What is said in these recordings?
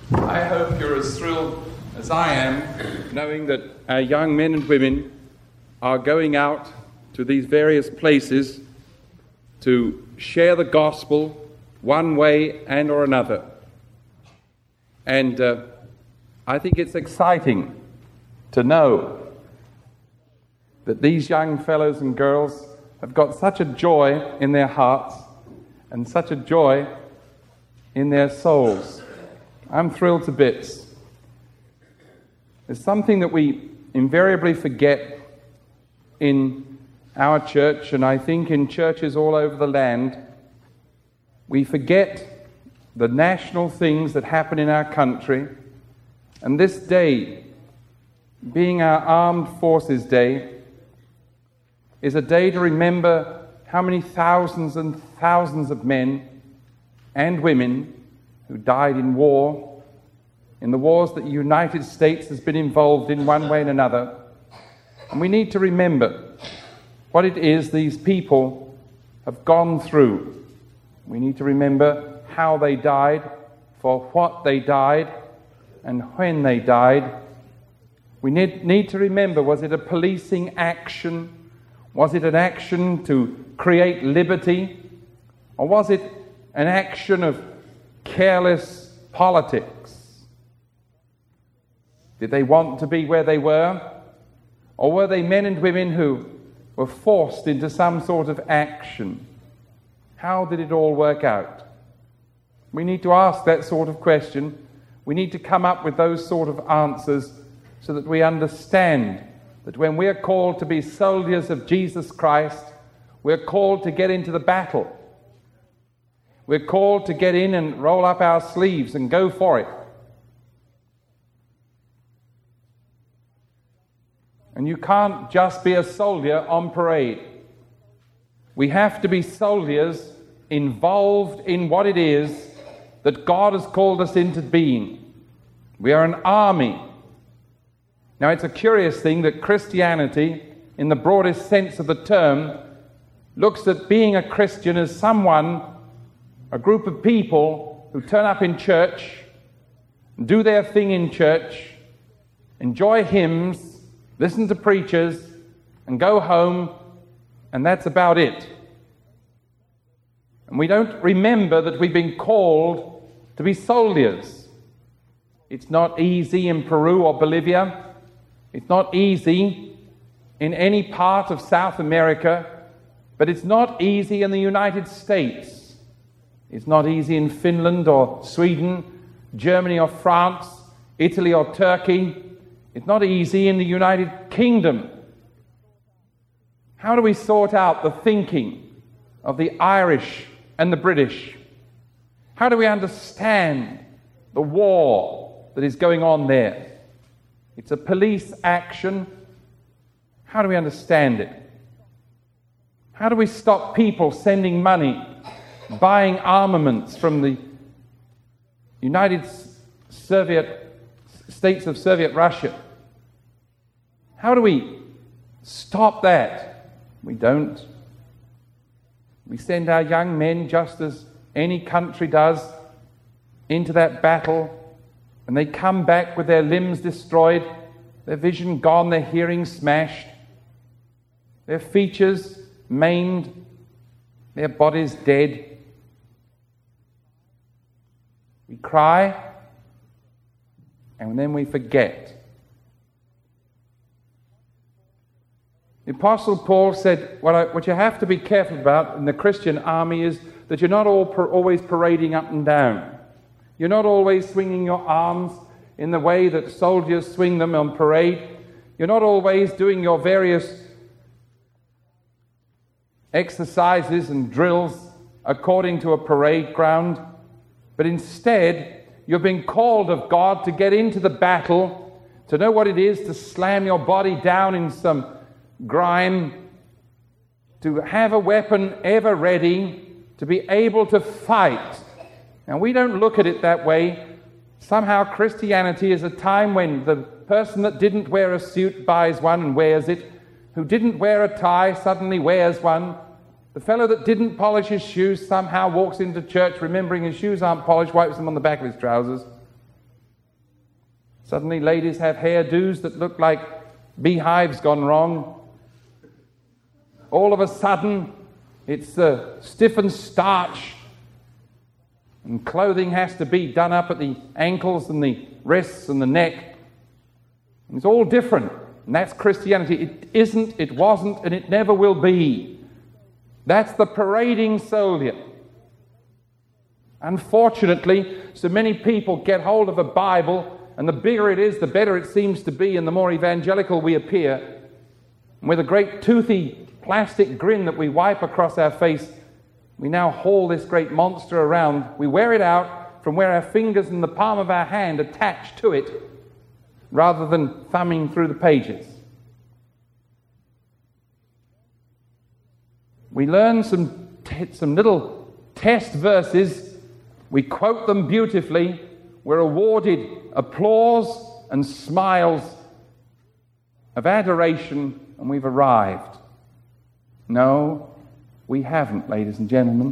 I hope you're as thrilled as I am, knowing that our young men and women are going out to these various places to share the gospel one way and or another. And I think it's exciting to know that these young fellows and girls have got such a joy in their hearts and such a joy in their souls. I'm thrilled to bits. There's something that we invariably forget in our church, and I think in churches all over the land. We forget the national things that happen in our country, and this day, being our Armed Forces Day, is a day to remember how many thousands and thousands of men and women who died in war, in the wars that the United States has been involved in one way and another. And we need to remember what it is these people have gone through. We need to remember how they died, for what they died, and when they died. We need to remember, was it a policing action? Was it an action to create liberty? Or was it an action of careless politics? Did they want to be where they were? Or were they men and women who were forced into some sort of action? How did it all work out? We need to ask that sort of question. We need to come up with those sort of answers so that we understand that when we are called to be soldiers of Jesus Christ, we're called to get into the battle. We're called to get in and roll up our sleeves and go for it. And you can't just be a soldier on parade. We have to be soldiers involved in what it is that God has called us into being. We are an army. Now, it's a curious thing that Christianity, in the broadest sense of the term, looks at being a Christian as someone, a group of people who turn up in church, do their thing in church, enjoy hymns, listen to preachers, and go home, and that's about it. And we don't remember that we've been called to be soldiers. It's not easy in Peru or Bolivia. It's not easy in any part of South America, but it's not easy in the United States. It's not easy in Finland or Sweden, Germany or France, Italy or Turkey. It's not easy in the United Kingdom. How do we sort out the thinking of the Irish and the British? How do we understand the war that is going on there? It's a police action. How do we understand it? How do we stop people sending money, buying armaments from the United States of Soviet Russia? How do we stop that? We don't. We send our young men, just as any country does, into that battle, and they come back with their limbs destroyed, their vision gone, their hearing smashed, their features maimed, their bodies dead. We cry, and then we forget. The Apostle Paul said, what you have to be careful about in the Christian army is that you're not always parading up and down. You're not always swinging your arms in the way that soldiers swing them on parade. You're not always doing your various exercises and drills according to a parade ground. But instead, you're being called of God to get into the battle, to know what it is to slam your body down in some grime, to have a weapon ever ready, to be able to fight. Now, we don't look at it that way. Somehow Christianity is a time when the person that didn't wear a suit buys one and wears it, who didn't wear a tie suddenly wears one, the fellow that didn't polish his shoes somehow walks into church remembering his shoes aren't polished, wipes them on the back of his trousers. Suddenly ladies have hairdos that look like beehives gone wrong. All of a sudden, it's stiff and starch, and clothing has to be done up at the ankles and the wrists and the neck. And it's all different, and that's Christianity. It isn't, it wasn't, and it never will be. That's the parading soldier. Unfortunately, so many people get hold of a Bible, and the bigger it is, the better it seems to be, and the more evangelical we appear. And with a great toothy plastic grin that we wipe across our face, we now haul this great monster around. We wear it out from where our fingers and the palm of our hand attach to it, rather than thumbing through the pages. We learn some little test verses. We quote them beautifully. We're awarded applause and smiles of adoration, and we've arrived. No, we haven't, ladies and gentlemen.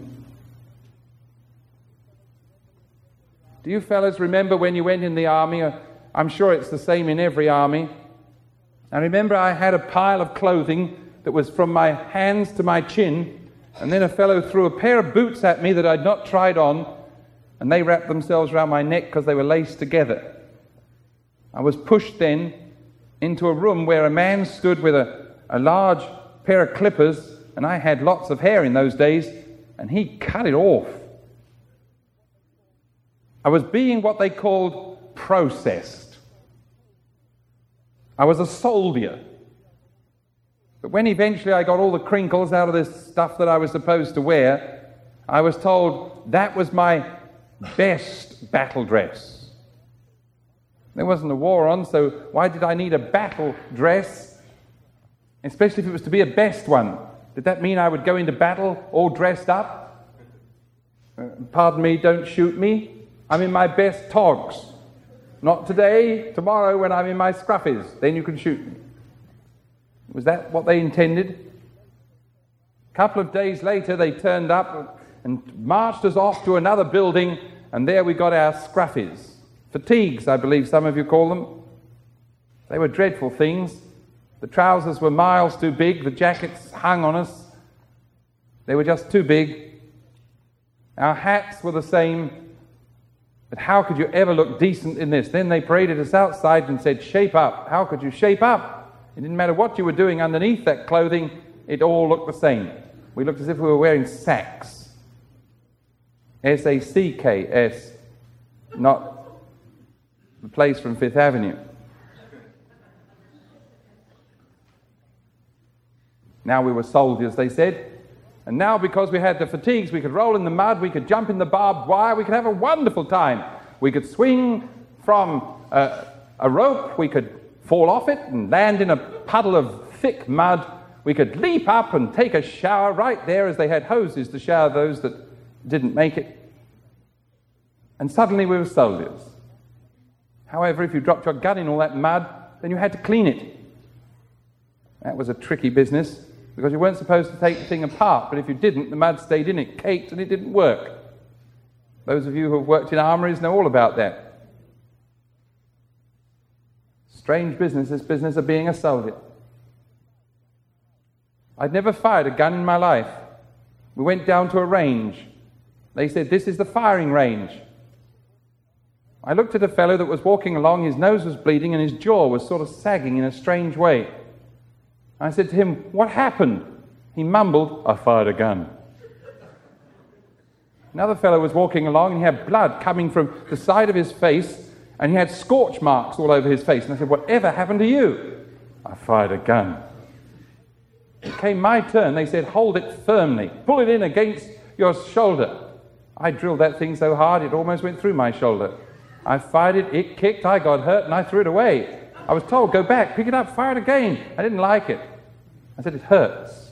Do you fellas remember when you went in the army? I'm sure it's the same in every army. I remember I had a pile of clothing that was from my hands to my chin, and then a fellow threw a pair of boots at me that I'd not tried on, and they wrapped themselves around my neck because they were laced together. I was pushed then into a room where a man stood with a large pair of clippers, and I had lots of hair in those days, and he cut it off. I was being what they called processed. I was a soldier. But when eventually I got all the crinkles out of this stuff that I was supposed to wear, I was told that was my best battle dress. There wasn't a war on, so why did I need a battle dress? Especially if it was to be a best one. Did that mean I would go into battle all dressed up? Pardon me, don't shoot me. I'm in my best togs. Not today, tomorrow when I'm in my scruffies. Then you can shoot me. Was that what they intended? A couple of days later, they turned up and marched us off to another building, and there we got our scruffies. Fatigues, I believe some of you call them. They were dreadful things. The trousers were miles too big. The jackets hung on us. They were just too big. Our hats were the same. But how could you ever look decent in this? Then they paraded us outside and said, shape up. How could you shape up? It didn't matter what you were doing underneath that clothing. It all looked the same. We looked as if we were wearing sacks. S-A-C-K-S. Not the place from Fifth Avenue. Now we were soldiers, they said. And now because we had the fatigues, we could roll in the mud, we could jump in the barbed wire, we could have a wonderful time. We could swing from a rope, we could fall off it and land in a puddle of thick mud. We could leap up and take a shower right there, as they had hoses to shower those that didn't make it. And suddenly we were soldiers. However, if you dropped your gun in all that mud, then you had to clean it. That was a tricky business, because you weren't supposed to take the thing apart, but if you didn't, the mud stayed in it, caked, and it didn't work. Those of you who have worked in armories know all about that. Strange business, this business of being a soldier. I'd never fired a gun in my life. We went down to a range. They said, this is the firing range. I looked at a fellow that was walking along, his nose was bleeding, and his jaw was sort of sagging in a strange way. I said to him, what happened? He mumbled, I fired a gun. Another fellow was walking along, and he had blood coming from the side of his face, and he had scorch marks all over his face. And I said, whatever happened to you? I fired a gun. It came my turn. They said, hold it firmly. Pull it in against your shoulder. I drilled that thing so hard, it almost went through my shoulder. I fired it, it kicked, I got hurt, and I threw it away. I was told, go back, pick it up, fire it again. I didn't like it. I said, it hurts.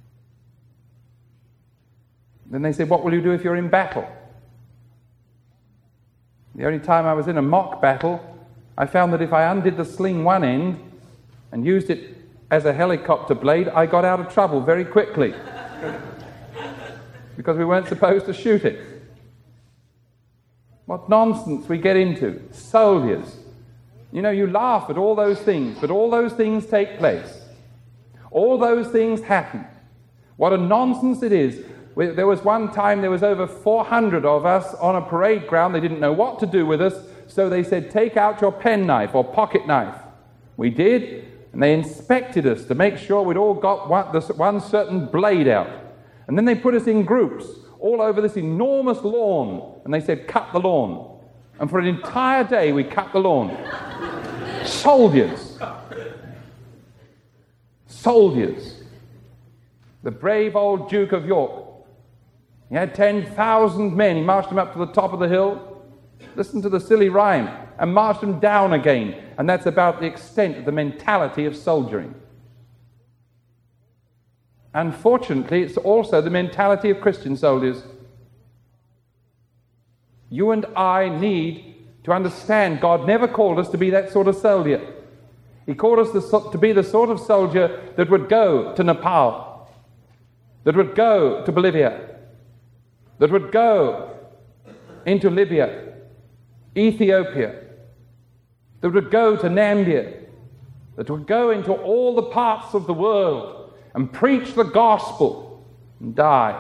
Then they said, what will you do if you're in battle? The only time I was in a mock battle, I found that if I undid the sling one end and used it as a helicopter blade, I got out of trouble very quickly. Because we weren't supposed to shoot it. What nonsense we get into. Soldiers. You know, you laugh at all those things, but all those things take place. All those things happen. What a nonsense it is. There was one time there was over 400 of us on a parade ground. They didn't know what to do with us, so they said, take out your penknife or pocket knife. We did, and they inspected us to make sure we'd all got one certain blade out. And then they put us in groups all over this enormous lawn, and they said, cut the lawn. And for an entire day we cut the lawn. Soldiers. The brave old Duke of York. He had 10,000 men. He marched them up to the top of the hill. Listen to the silly rhyme. And marched them down again. And that's about the extent of the mentality of soldiering. Unfortunately, it's also the mentality of Christian soldiers. You and I need to understand God never called us to be that sort of soldier. He called us to be the sort of soldier that would go to Nepal, that would go to Bolivia, that would go into Libya, Ethiopia, that would go to Namibia, that would go into all the parts of the world and preach the gospel and die.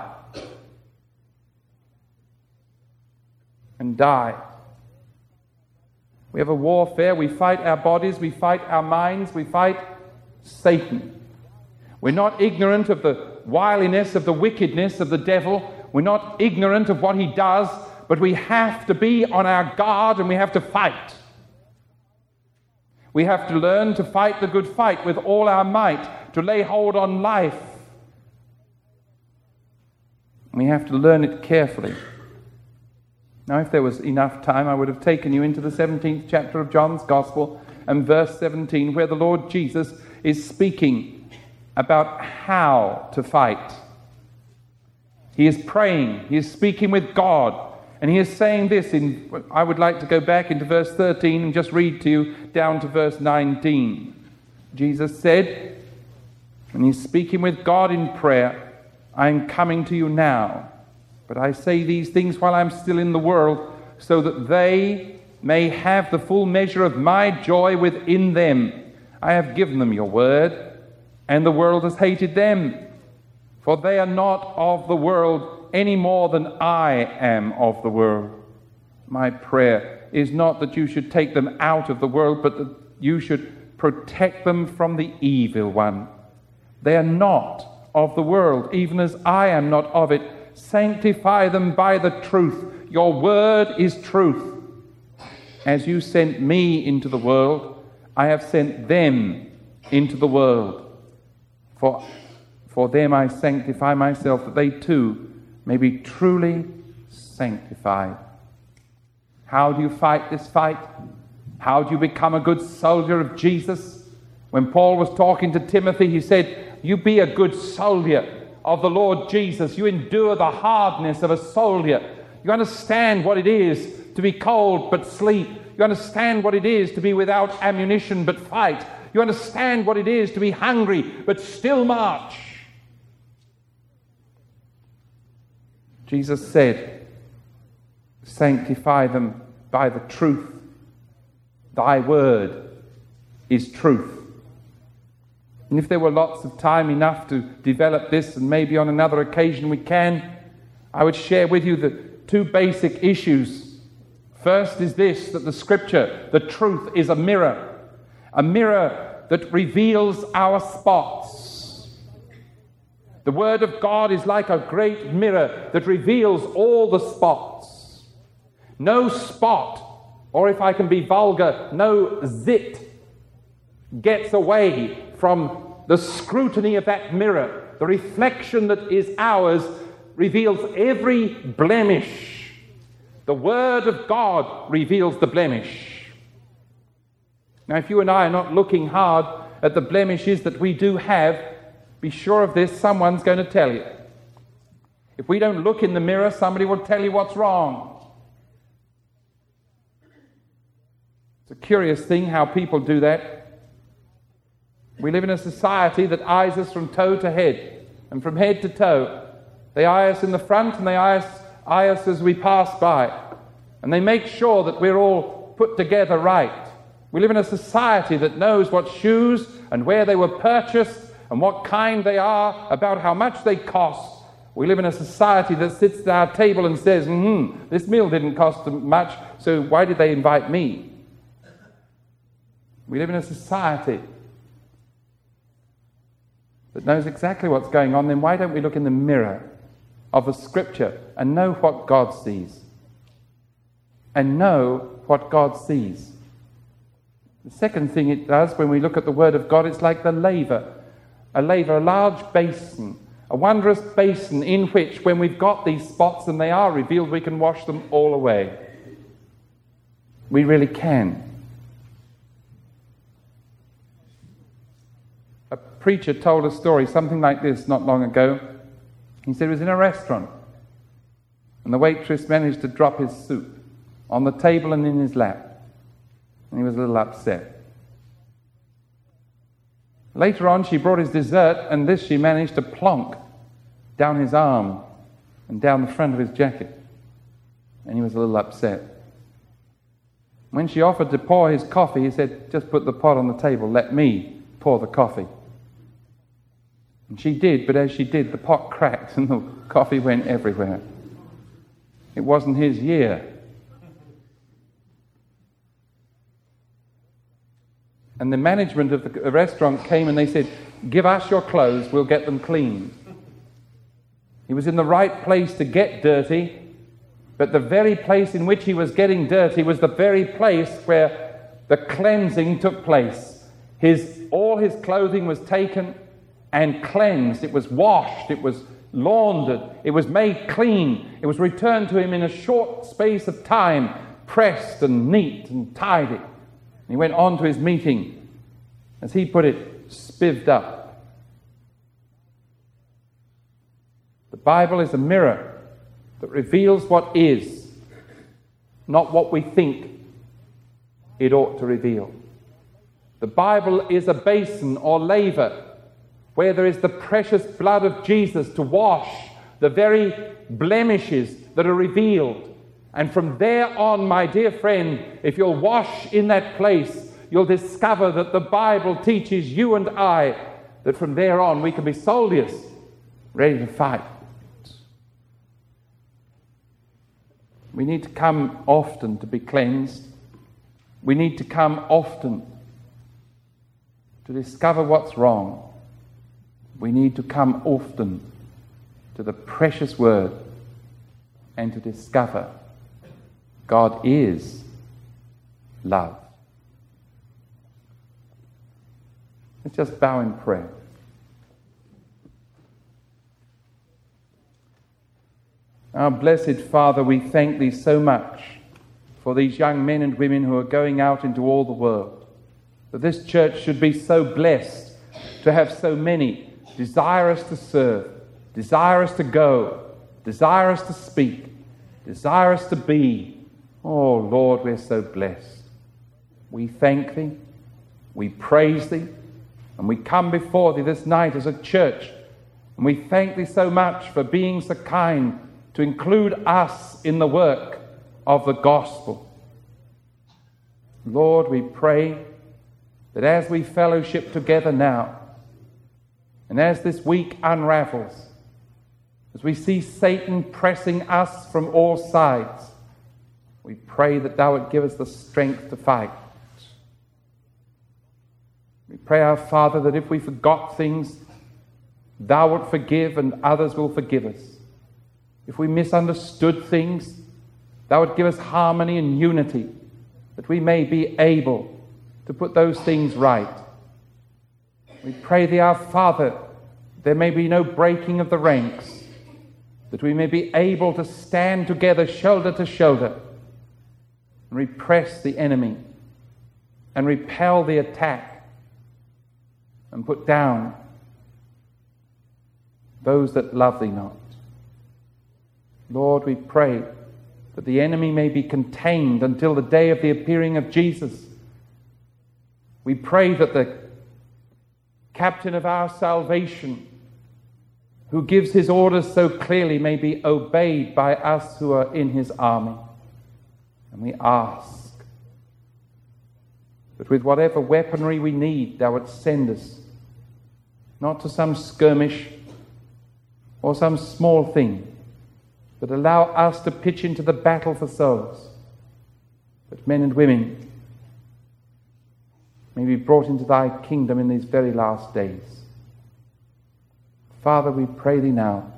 And die. We have a warfare. We fight our bodies, we fight our minds, we fight Satan. We're not ignorant of the wiliness, of the wickedness of the devil. We're not ignorant of what he does, but we have to be on our guard and we have to fight. We have to learn to fight the good fight with all our might, to lay hold on life. We have to learn it carefully. Now, if there was enough time, I would have taken you into the 17th chapter of John's Gospel and verse 17, where the Lord Jesus is speaking about how to fight. He is praying, he is speaking with God, and he is saying this I would like to go back into verse 13 and just read to you down to verse 19. Jesus said, and he's speaking with God in prayer, I am coming to you now. But I say these things while I'm still in the world, so that they may have the full measure of my joy within them. I have given them your word, and the world has hated them. For they are not of the world any more than I am of the world. My prayer is not that you should take them out of the world, but that you should protect them from the evil one. They are not of the world, even as I am not of it. Sanctify them by the truth. Your word is truth. As you sent me into the world, I have sent them into the world. For them I sanctify myself, that they too may be truly sanctified. How do you fight this fight? How do you become a good soldier of Jesus? When Paul was talking to Timothy, he said, you be a good soldier of the Lord Jesus. You endure the hardness of a soldier. You understand what it is to be cold but sleep. You understand what it is to be without ammunition but fight. You understand what it is to be hungry but still march. Jesus said, sanctify them by the truth. Thy word is truth. And if there were lots of time enough to develop this, and maybe on another occasion we can, I would share with you the two basic issues. First is this, that the Scripture, the truth, is a mirror that reveals our spots. The Word of God is like a great mirror that reveals all the spots. No spot, or if I can be vulgar, no zit gets away from the scrutiny of that mirror. The reflection that is ours reveals every blemish. The Word of God reveals the blemish. Now, if you and I are not looking hard at the blemishes that we do have, be sure of this, someone's going to tell you. If we don't look in the mirror, somebody will tell you what's wrong. It's a curious thing how people do that. We live in a society that eyes us from toe to head, and from head to toe. They eye us in the front, and they eye us as we pass by. And they make sure that we're all put together right. We live in a society that knows what shoes and where they were purchased and what kind they are, about how much they cost. We live in a society that sits at our table and says, this meal didn't cost them much, so why did they invite me? We live in a society that knows exactly what's going on. Then why don't we look in the mirror of the Scripture and know what God sees? And know what God sees. The second thing it does when we look at the Word of God, it's like the laver. A laver, a large basin, a wondrous basin in which, when we've got these spots and they are revealed, we can wash them all away. We really can. A preacher told a story, something like this, not long ago. He said he was in a restaurant, and the waitress managed to drop his soup on the table and in his lap, and he was a little upset. Later on, she brought his dessert, and this she managed to plonk down his arm and down the front of his jacket, and he was a little upset. When she offered to pour his coffee, he said, "Just put the pot on the table, let me pour the coffee." And she did, but as she did, the pot cracked and the coffee went everywhere. It wasn't his year. And the management of the restaurant came and they said, "Give us your clothes, we'll get them cleaned." He was in the right place to get dirty, but the very place in which he was getting dirty was the very place where the cleansing took place. All his clothing was taken and cleansed. It was washed, it was laundered, it was made clean. It was returned to him in a short space of time, pressed and neat and tidy. He went on to his meeting, as he put it, spivved up. The Bible is a mirror that reveals what is, not what we think it ought to reveal. The Bible is a basin or laver where there is the precious blood of Jesus to wash the very blemishes that are revealed. And from there on, my dear friend, if you'll wash in that place, you'll discover that the Bible teaches you and I that from there on we can be soldiers, ready to fight. We need to come often to be cleansed. We need to come often to discover what's wrong. We need to come often to the precious Word and to discover God is love. Let's just bow in prayer. Our blessed Father, we thank Thee so much for these young men and women who are going out into all the world. That this church should be so blessed to have so many desirous to serve, desirous to go, desirous to speak, desirous to be. Oh, Lord, we're so blessed. We thank Thee, we praise Thee, and we come before Thee this night as a church, and we thank Thee so much for being so kind to include us in the work of the gospel. Lord, we pray that as we fellowship together now, and as this week unravels, as we see Satan pressing us from all sides, we pray that Thou would give us the strength to fight. We pray, our Father, that if we forgot things, Thou would forgive and others will forgive us. If we misunderstood things, Thou would give us harmony and unity, that we may be able to put those things right. We pray Thee, our Father, there may be no breaking of the ranks, that we may be able to stand together shoulder to shoulder and repress the enemy and repel the attack and put down those that love Thee not. Lord, we pray that the enemy may be contained until the day of the appearing of Jesus. We pray that the captain of our salvation, who gives his orders so clearly, may be obeyed by us who are in his army. And we ask that with whatever weaponry we need, thou wouldst send us, not to some skirmish or some small thing, but allow us to pitch into the battle for souls, that men and women may be brought into thy kingdom in these very last days. Father, we pray thee now,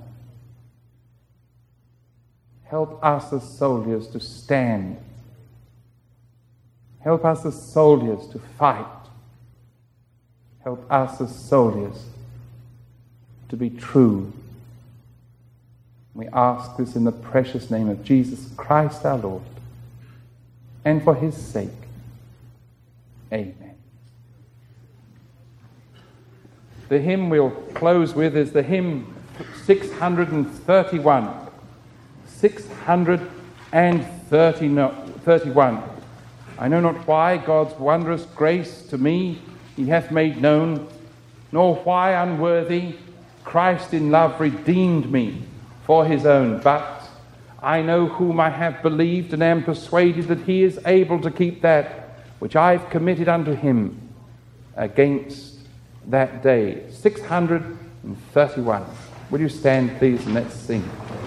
help us as soldiers to stand. Help us as soldiers to fight. Help us as soldiers to be true. We ask this in the precious name of Jesus Christ our Lord, and for his sake. Amen. The hymn we'll close with is the hymn 631. 631. I know not why God's wondrous grace to me he hath made known, nor why unworthy Christ in love redeemed me for his own. But I know whom I have believed, and am persuaded that he is able to keep that which I've committed unto him against that day. 631. Will you stand, please, and let's sing.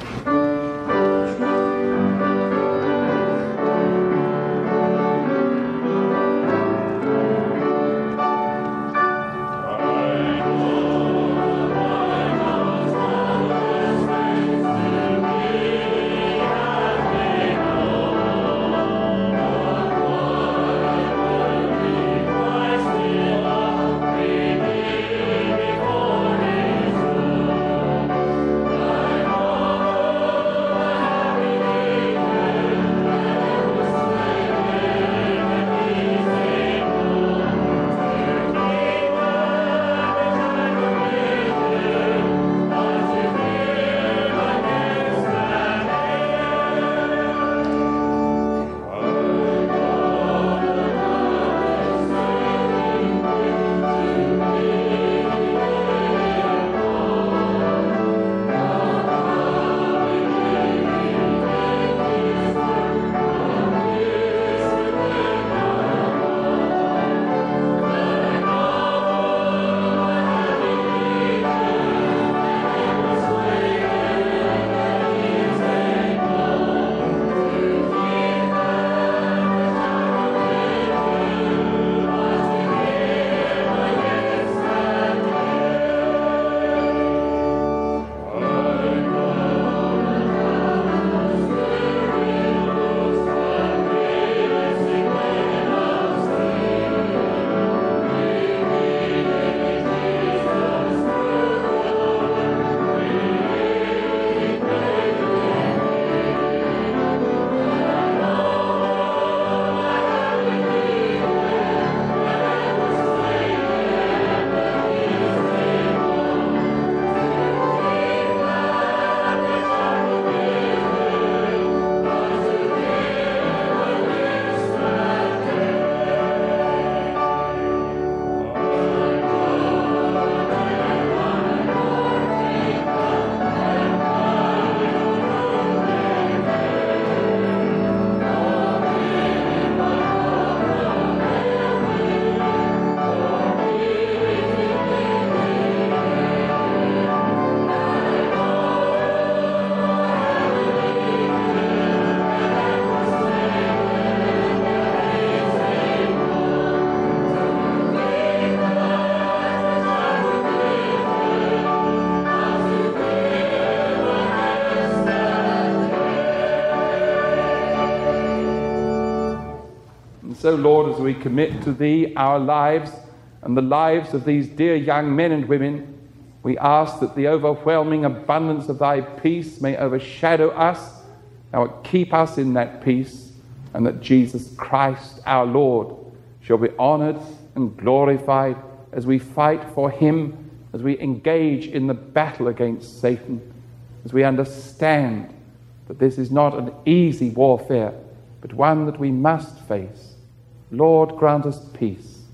So, Lord, as we commit to Thee our lives and the lives of these dear young men and women, we ask that the overwhelming abundance of Thy peace may overshadow us. Thou wilt keep us in that peace, and that Jesus Christ our Lord shall be honoured and glorified as we fight for Him, as we engage in the battle against Satan, as we understand that this is not an easy warfare, but one that we must face. Lord, grant us peace.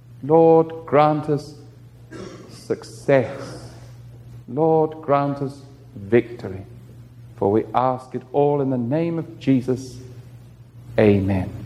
Lord, grant us success. Lord, grant us victory. For we ask it all in the name of Jesus. Amen.